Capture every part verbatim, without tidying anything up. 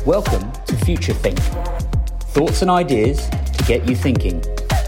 Welcome to Future Think. Thoughts and ideas to get you thinking.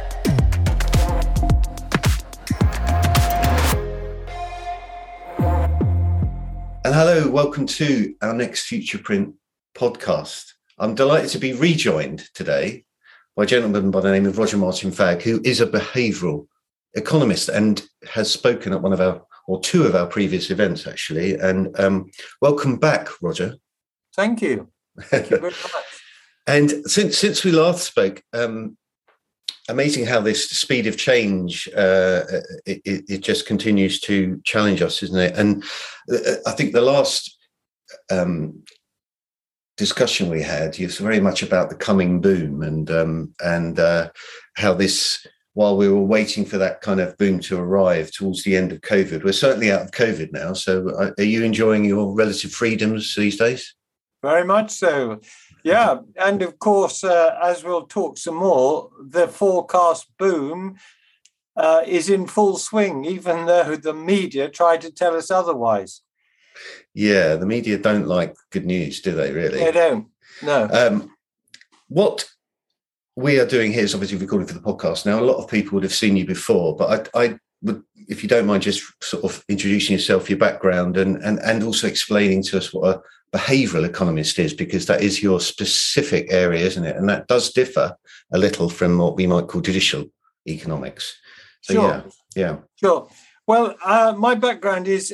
And hello, welcome to our next FuturePrint podcast. I'm delighted to be rejoined today by a gentleman by the name of Roger Martin-Fagg, who is a behavioural economist and has spoken at one of our, or two of our previous events, actually. And um, welcome back, Roger. Thank you. Thank you very much. And since since we last spoke, um, amazing how this speed of change, uh, it, it just continues to challenge us, isn't it? And I think the last um, discussion we had was very much about the coming boom and um, and uh, how this, while we were waiting for that kind of boom to arrive towards the end of COVID, we're certainly out of COVID now. So are you enjoying your relative freedoms these days? Very much so. Yeah. And of course, uh, as we'll talk some more, the forecast boom uh, is in full swing, even though the media try to tell us otherwise. Yeah, the media don't like good news, do they, really? They don't, no. Um, what we are doing here is obviously recording for the podcast. Now, a lot of people would have seen you before, but I, I would, if you don't mind, just sort of introducing yourself, your background, and and and also explaining to us what a behavioural economist is, because that is your specific area, isn't it? And that does differ a little from what we might call judicial economics. So, sure. yeah, yeah. Sure. Well, uh, my background is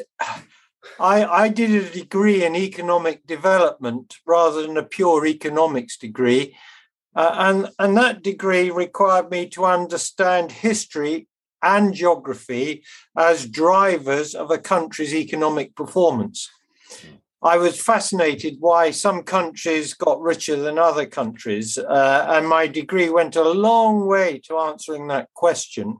I, I did a degree in economic development rather than a pure economics degree. Uh, and, and that degree required me to understand history and geography as drivers of a country's economic performance. I was fascinated why some countries got richer than other countries, uh, and my degree went a long way to answering that question.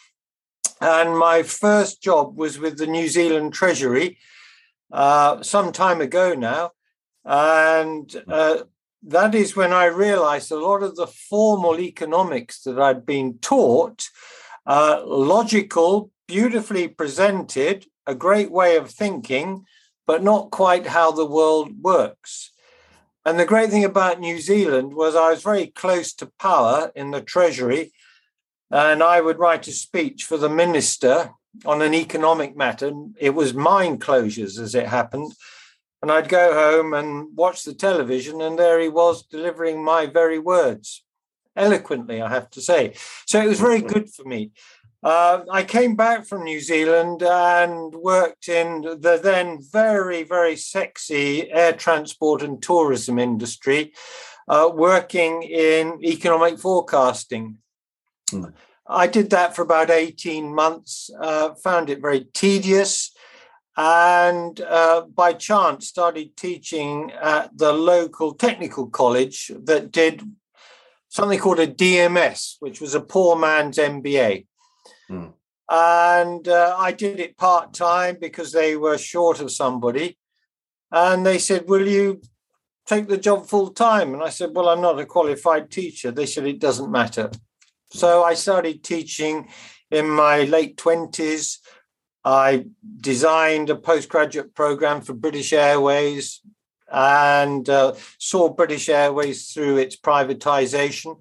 And my first job was with the New Zealand Treasury uh, some time ago now, and uh, that is when I realized a lot of the formal economics that I'd been taught, uh, logical, beautifully presented, a great way of thinking, but not quite how the world works. And the great thing about New Zealand was I was very close to power in the Treasury, and I would write a speech for the minister on an economic matter. It was mine closures, as it happened. And I'd go home and watch the television, and there he was delivering my very words, eloquently, I have to say. So it was very good for me. Uh, I came back from New Zealand and worked in the then very, very sexy air transport and tourism industry, uh, working in economic forecasting. Mm. I did that for about eighteen months, uh, found it very tedious, and uh, by chance started teaching at the local technical college that did something called a D M S, which was a poor man's M B A. Mm. And uh, I did it part-time because they were short of somebody. And they said, will you take the job full-time? And I said, well, I'm not a qualified teacher. They said, it doesn't matter. So I started teaching in my late twenties. I designed a postgraduate program for British Airways and uh, saw British Airways through its privatization.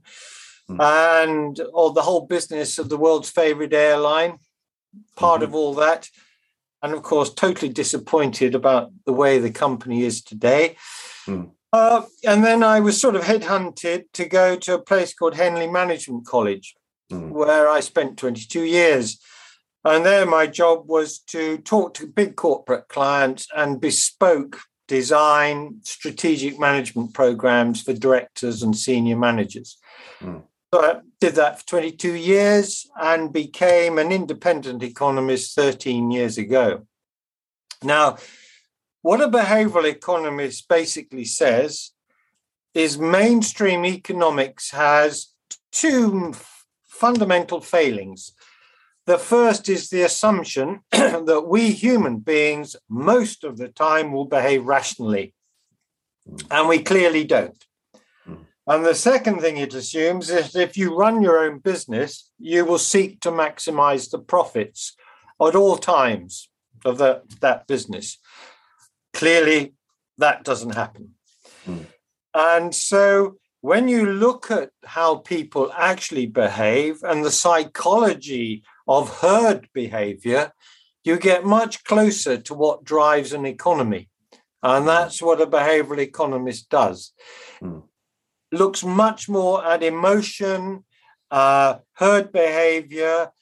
And or the whole business of the world's favorite airline, part mm-hmm. of all that. And of course, totally disappointed about the way the company is today. Mm. Uh, and then I was sort of headhunted to go to a place called Henley Management College, mm. where I spent twenty-two years. And there my job was to talk to big corporate clients and bespoke design strategic management programs for directors and senior managers. Mm. So I did that for twenty-two years and became an independent economist thirteen years ago. Now, what a behavioral economist basically says is mainstream economics has two fundamental failings. The first is the assumption that we human beings most of the time will behave rationally, and we clearly don't. And the second thing it assumes is that if you run your own business, you will seek to maximize the profits at all times of the, that business. Clearly, that doesn't happen. Mm. And so when you look at how people actually behave and the psychology of herd behavior, you get much closer to what drives an economy. And that's what a behavioral economist does. Mm. Looks much more at emotion, uh, herd behavior,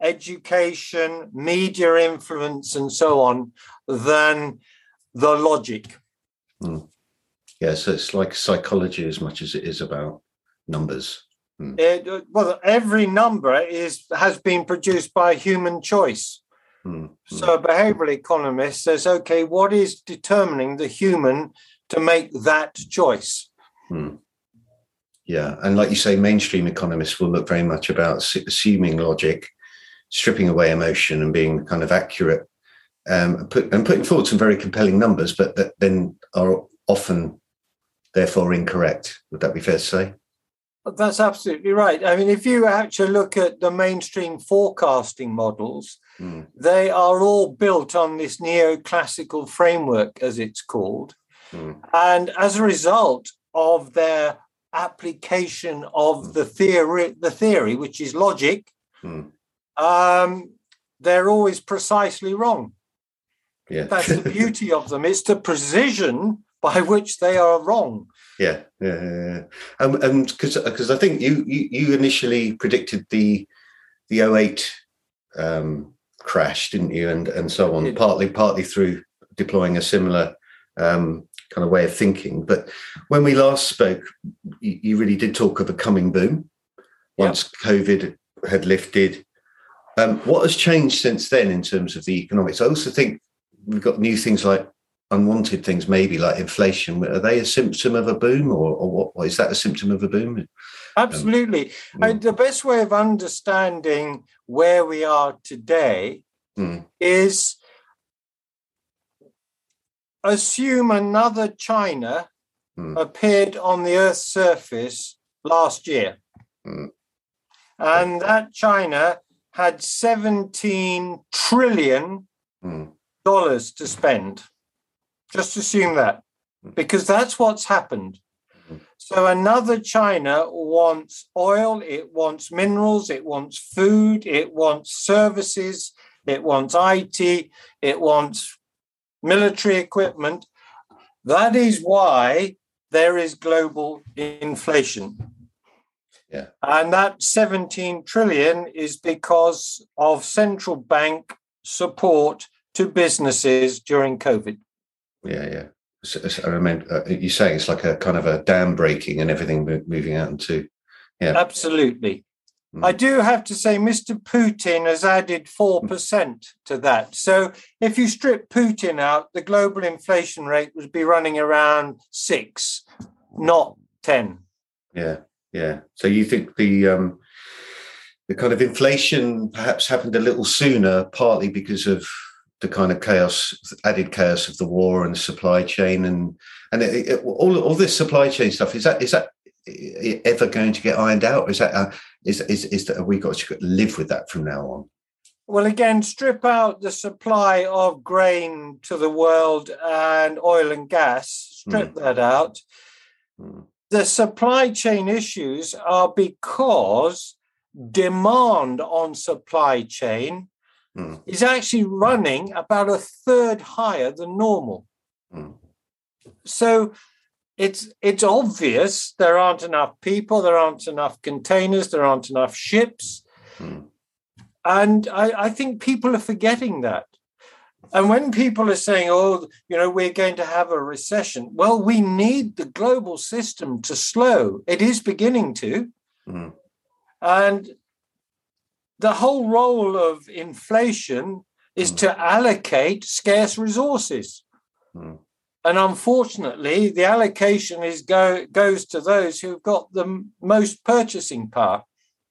education, media influence, and so on, than the logic. Mm. Yeah, so it's like psychology as much as it is about numbers. Mm. It, well, every number is has been produced by human choice. Mm. So a behavioral economist says, okay, what is determining the human to make that choice? Mm. Yeah, and like you say, mainstream economists will look very much about assuming logic, stripping away emotion, and being kind of accurate, um, put, and putting forward some very compelling numbers, but that then are often therefore incorrect. Would that be fair to say? That's absolutely right. I mean, if you actually look at the mainstream forecasting models, mm. they are all built on this neoclassical framework, as it's called. Mm. And as a result of their application of the theory, the theory, which is logic, mm. um, they're always precisely wrong. Yeah. That's the beauty of them. It's the precision by which they are wrong. Yeah, yeah, yeah. Um, and because because I think you, you you initially predicted the the oh eight um, crash, didn't you? And and so on, partly partly through deploying a similar um, kind of way of thinking. But when we last spoke, you, you really did talk of a coming boom once yeah. COVID had lifted. Um, what has changed since then in terms of the economics? I also think we've got new things like unwanted things, maybe like inflation. Are they a symptom of a boom, or, or what, what is that a symptom of a boom? Absolutely. Um, I mean, the best way of understanding where we are today mm. is assume another China mm. appeared on the Earth's surface last year. Mm. And that China had seventeen trillion dollars mm. to spend. Just assume that, because that's what's happened. So another China wants oil, it wants minerals, it wants food, it wants services, it wants I T, it wants military equipment. That is why there is global inflation. Yeah. And that seventeen trillion is because of central bank support to businesses during COVID. Yeah, yeah. So, so I remember uh, you saying it's like a kind of a dam breaking and everything moving out into. Yeah, absolutely. Mm. I do have to say, Mister Putin has added four percent to that. So if you strip Putin out, the global inflation rate would be running around six, not ten. Yeah, yeah. So you think the um, the kind of inflation perhaps happened a little sooner, partly because of the kind of chaos, added chaos of the war and the supply chain, and and it, it, all all this supply chain stuff, is that is that ever going to get ironed out? Is that uh, is is is that have we got to live with that from now on? Well, again, strip out the supply of grain to the world and oil and gas. Strip mm. that out. Mm. The supply chain issues are because demand on supply chain Mm. is actually running about a third higher than normal. Mm. So it's it's obvious there aren't enough people, there aren't enough containers, there aren't enough ships. Mm. And I, I think people are forgetting that. And when people are saying, oh, you know, we're going to have a recession, well, we need the global system to slow. It is beginning to. Mm. And the whole role of inflation is mm. to allocate scarce resources. Mm. And unfortunately, the allocation is go, goes to those who've got the most purchasing power.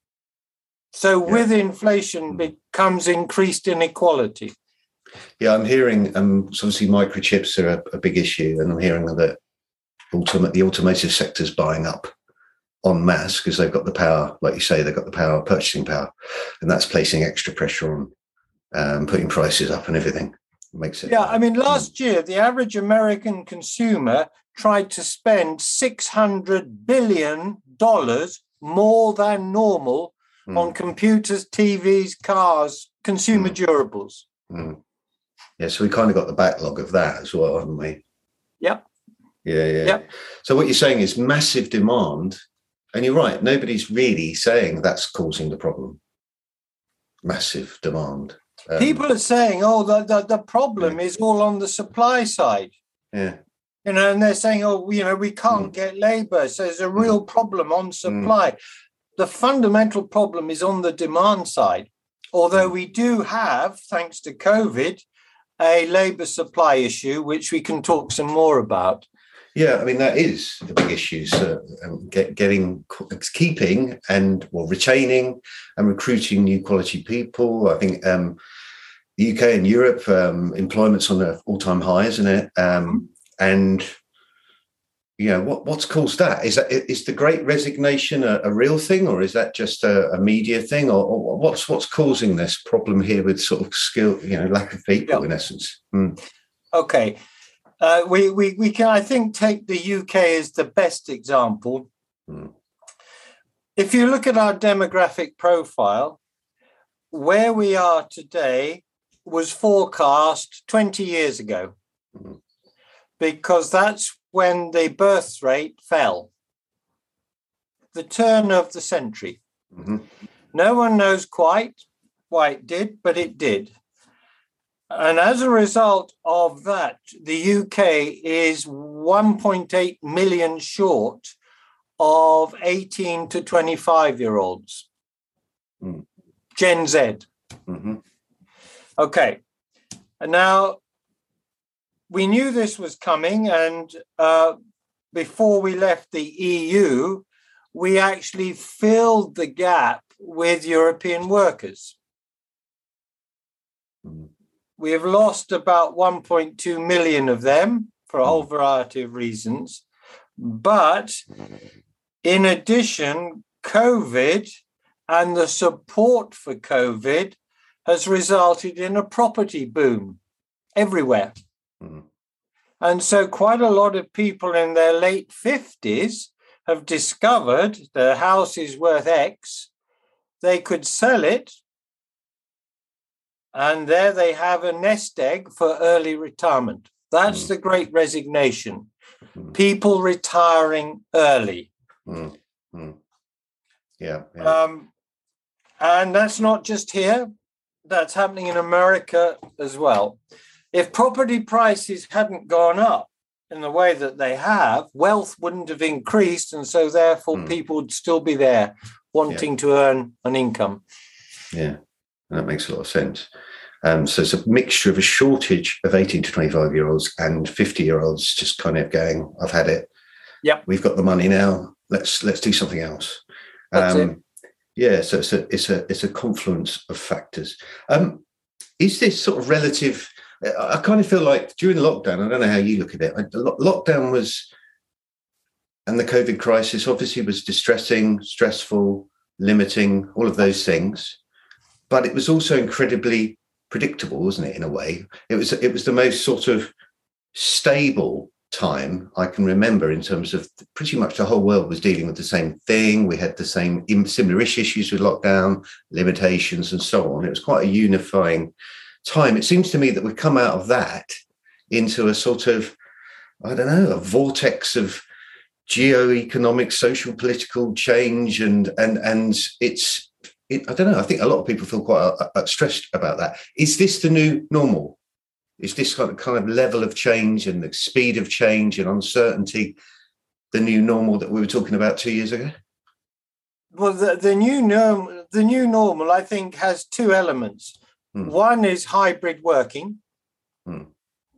So yeah. with inflation mm. becomes increased inequality. Yeah, I'm hearing, um, so obviously microchips are a, a big issue, and I'm hearing that ultimate, the automotive sector's buying up en masse because they've got the power, like you say, they've got the power, purchasing power, and that's placing extra pressure on um, putting prices up and everything. makes it. Yeah, I mean, last year, the average American consumer tried to spend six hundred billion dollars more than normal mm. on computers, T Vs, cars, consumer mm. durables. Mm. Yeah, so we kind of got the backlog of that as well, haven't we? Yep. Yeah, yeah. Yep. So what you're saying is massive demand, and you're right, nobody's really saying that's causing the problem. Massive demand. Um, People are saying, oh, the, the, the problem yeah. is all on the supply side. Yeah. You know, and they're saying, oh, you know, we can't mm. get labor. So there's a real mm. problem on supply. Mm. The fundamental problem is on the demand side. Although we do have, thanks to COVID, a labor supply issue, which we can talk some more about. Yeah, I mean, that is a big issue. So um, get, getting, keeping and well, retaining and recruiting new quality people. I think um, the U K and Europe, um, employment's on an all-time high, isn't it? Um, and, you know, what, what's caused that? Is that is the Great Resignation a, a real thing, or is that just a, a media thing? Or, or what's what's causing this problem here with sort of skill, you know, lack of people, yeah. in essence? Mm. Okay. Uh, we, we we can, I think, take the U K as the best example. Mm. If you look at our demographic profile, where we are today was forecast twenty years ago, mm. because that's when the birth rate fell. The turn of the century. Mm-hmm. No one knows quite why it did, but it did. And as a result of that, the U K is one point eight million short of eighteen to twenty-five year olds. Mm. Gen Z. Mm-hmm. Okay. And now we knew this was coming. And uh, before we left the E U, we actually filled the gap with European workers. Mm. We have lost about one point two million of them for a whole variety of reasons. But in addition, COVID and the support for COVID has resulted in a property boom everywhere. Mm-hmm. And so quite a lot of people in their late fifties have discovered their house is worth X. They could sell it. And there they have a nest egg for early retirement. That's mm. the Great Resignation. Mm. People retiring early. Mm. Mm. Yeah. yeah. Um, and that's not just here. That's happening in America as well. If property prices hadn't gone up in the way that they have, wealth wouldn't have increased. And so therefore mm. people would still be there wanting yeah. to earn an income. Yeah, that makes a lot of sense. Um, so it's a mixture of a shortage of eighteen to twenty-five year olds and fifty year olds just kind of going, I've had it. Yep. We've got the money now. Let's let's do something else. That's um, it. Yeah. So it's a it's a it's a confluence of factors. Um, is this sort of relative? I kind of feel like during lockdown, I don't know how you look at it. Lockdown was, and the COVID crisis obviously was distressing, stressful, limiting, all of those things. But it was also incredibly predictable, wasn't it, in a way? It was it was the most sort of stable time I can remember in terms of pretty much the whole world was dealing with the same thing. We had the same similar-ish issues with lockdown, limitations and so on. It was quite a unifying time. It seems to me that we've come out of that into a sort of, I don't know, a vortex of geo-economic, social, political change and and and it's It, I don't know. I think a lot of people feel quite uh, uh, stressed about that. Is this the new normal? Is this kind of, kind of level of change and the speed of change and uncertainty the new normal that we were talking about two years ago? Well, the, the new norm, the new normal, I think, has two elements. Hmm. One is hybrid working. Hmm.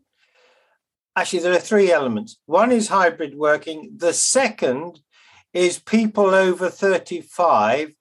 Actually, there are three elements. One is hybrid working. The second is people over thirty-five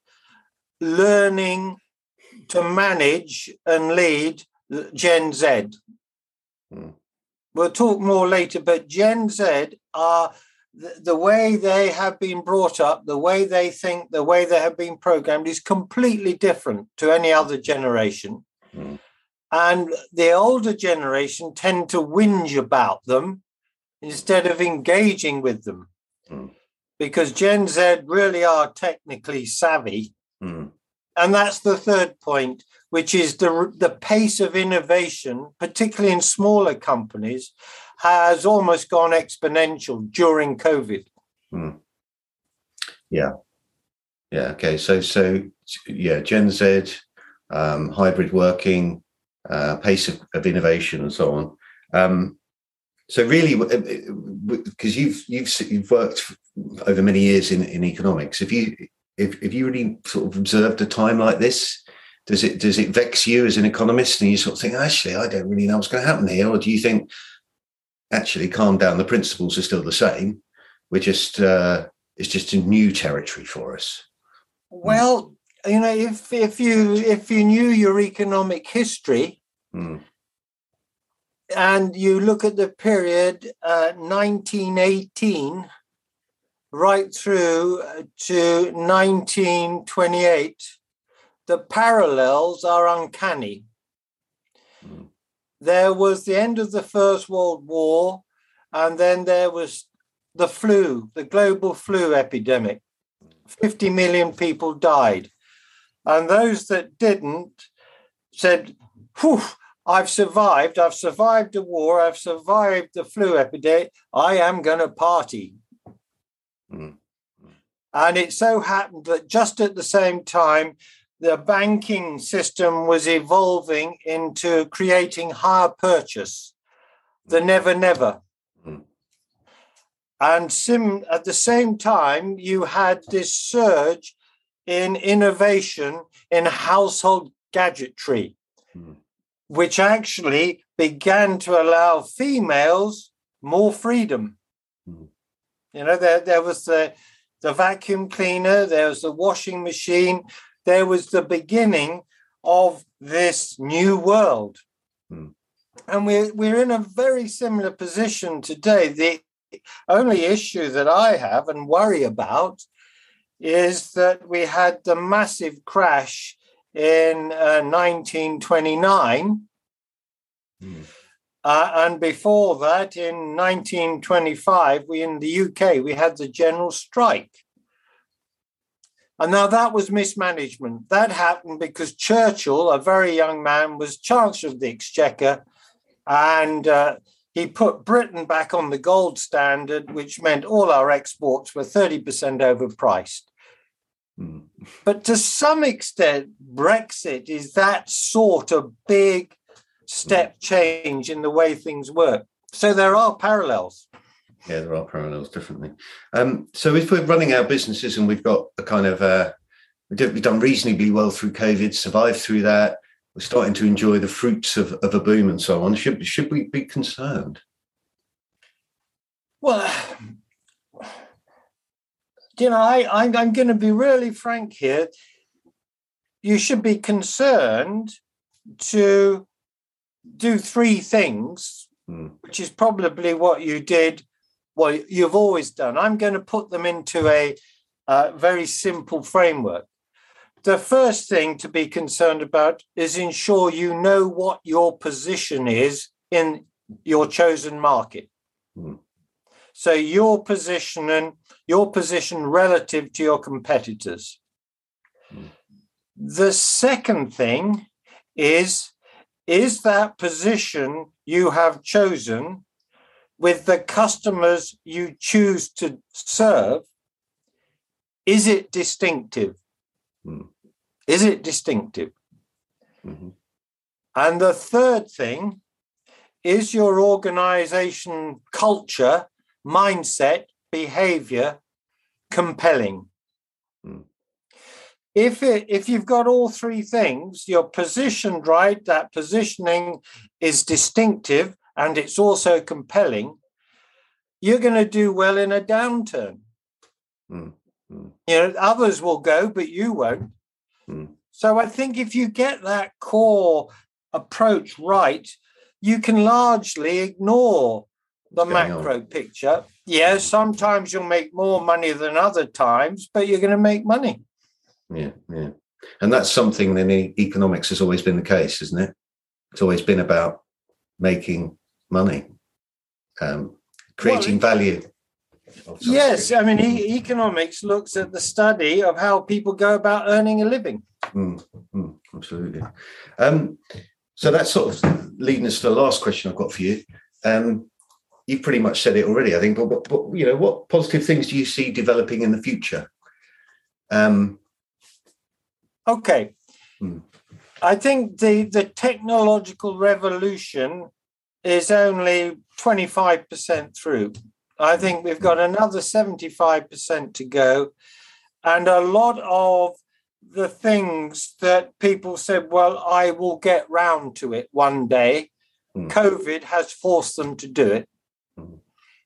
learning to manage and lead Gen Z. Mm. We'll talk more later, but Gen Z are the, the way they have been brought up, the way they think, the way they have been programmed is completely different to any other generation. Mm. And the older generation tend to whinge about them instead of engaging with them. Mm. Because Gen Z really are technically savvy. Mm. And that's the third point, which is the, the pace of innovation, particularly in smaller companies, has almost gone exponential during COVID. Mm. Yeah. Yeah. Okay. So, so yeah, Gen Z, um, hybrid working, uh, pace of, of innovation, and so on. Um, so, really, because you've you've you've worked over many years in, in economics, if you if if you really sort of observed a time like this, does it does it vex you as an economist, and you sort of think, actually, I don't really know what's going to happen here, or do you think, actually, calm down, the principles are still the same, we're just uh, it's just a new territory for us? Well, you know, if if you if you knew your economic history, mm. and you look at the period uh, nineteen eighteen right through to nineteen twenty-eight, the parallels are uncanny. Mm. There was the end of the First World War, and then there was the flu, the global flu epidemic. fifty million people died. And those that didn't said, whew, I've survived. I've survived the war. I've survived the flu epidemic. I am going to party. Mm. And it so happened that just at the same time, the banking system was evolving into creating hire purchase, the never, never. Mm. And sim, at the same time, you had this surge in innovation in household gadgetry, mm. which actually began to allow females more freedom. Mm. You know, there, there was the, the vacuum cleaner, there was the washing machine, there was the beginning of this new world. Mm. And we're, we're in a very similar position today. The only issue that I have and worry about is that we had the massive crash in uh, nineteen twenty-nine. Mm. Uh, and before that, in nineteen twenty-five, we in the U K, we had the general strike. And now that was mismanagement. That happened because Churchill, a very young man, was Chancellor of the Exchequer, and uh, he put Britain back on the gold standard, which meant all our exports were thirty percent overpriced. Mm. But to some extent, Brexit is that sort of big step change in the way things work. So there are parallels. Yeah, there are parallels, definitely. Um, so if we're running our businesses and we've got a kind of, uh, we've done reasonably well through COVID, survived through that, we're starting to enjoy the fruits of, of a boom and so on, should, should we be concerned? Well, you know, I, I'm, I'm going to be really frank here. You should be concerned to do three things, mm. which is probably what you did, well, you've always done. I'm going to put them into a uh, very simple framework. The first thing to be concerned about is ensure you know what your position is in your chosen market. Mm. So your position and your position relative to your competitors. Mm. The second thing is, is that position you have chosen with the customers you choose to serve, is it distinctive? Mm. Is it distinctive? Mm-hmm. And the third thing is your organization culture, mindset, behavior compelling. Mm. If it, if you've got all three things, you're positioned right, that positioning is distinctive and it's also compelling, you're going to do well in a downturn. Mm. Mm. You know, others will go, but you won't. Mm. So I think if you get that core approach right, you can largely ignore the macro on? picture. Yes, sometimes you'll make more money than other times, but you're going to make money. Yeah, yeah. And that's something in economics has always been the case, isn't it? It's always been about making money, um, creating well, value. Yes, I mean, e- economics looks at the study of how people go about earning a living. Mm, mm, absolutely. Um, so that's sort of leading us to the last question I've got for you. Um, you've pretty much said it already, I think, but, but, but you know, what positive things do you see developing in the future? Um, okay. Hmm. I think the, the technological revolution is only twenty-five percent through. I think we've got another seventy-five percent to go. And a lot of the things that people said, well, I will get round to it one day, mm. COVID has forced them to do it. Mm.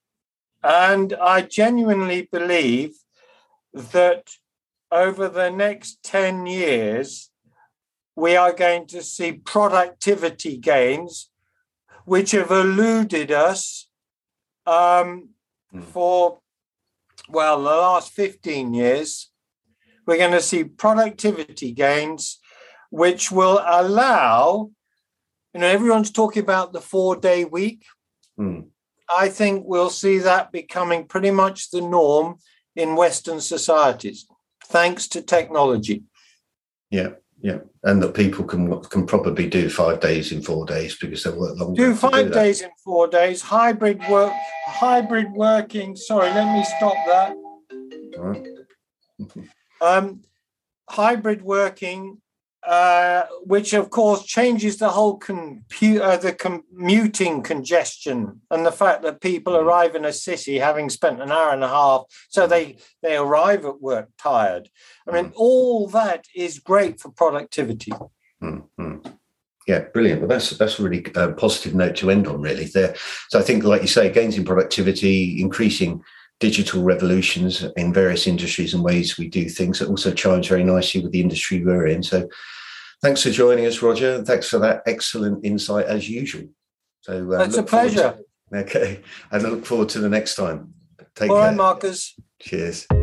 And I genuinely believe that over the next ten years, we are going to see productivity gains, which have eluded us um, mm. for, well, the last fifteen years. We're going to see productivity gains, which will allow, you know, everyone's talking about the four-day week. Mm. I think we'll see that becoming pretty much the norm in Western societies, thanks to technology. Yeah, yeah. And that people can can probably do five days in four days because they work longer. Do five do days in four days, hybrid work, hybrid working. Sorry, let me stop that. All right. Um, hybrid working, uh, which of course changes the whole computer, uh, the commuting congestion, and the fact that people arrive in a city having spent an hour and a half, so they they arrive at work tired. I mean, mm. all that is great for productivity. Mm-hmm. Yeah, brilliant. Well, that's that's a really uh, positive note to end on, really. There, so I think, like you say, gains in productivity, increasing digital revolutions in various industries and ways we do things that also chimes very nicely with the industry we're in. So thanks for joining us, Roger, and thanks for that excellent insight as usual. So uh, it's a pleasure. To, okay, and I look forward to the next time. Take All care. right, Marcus. Cheers.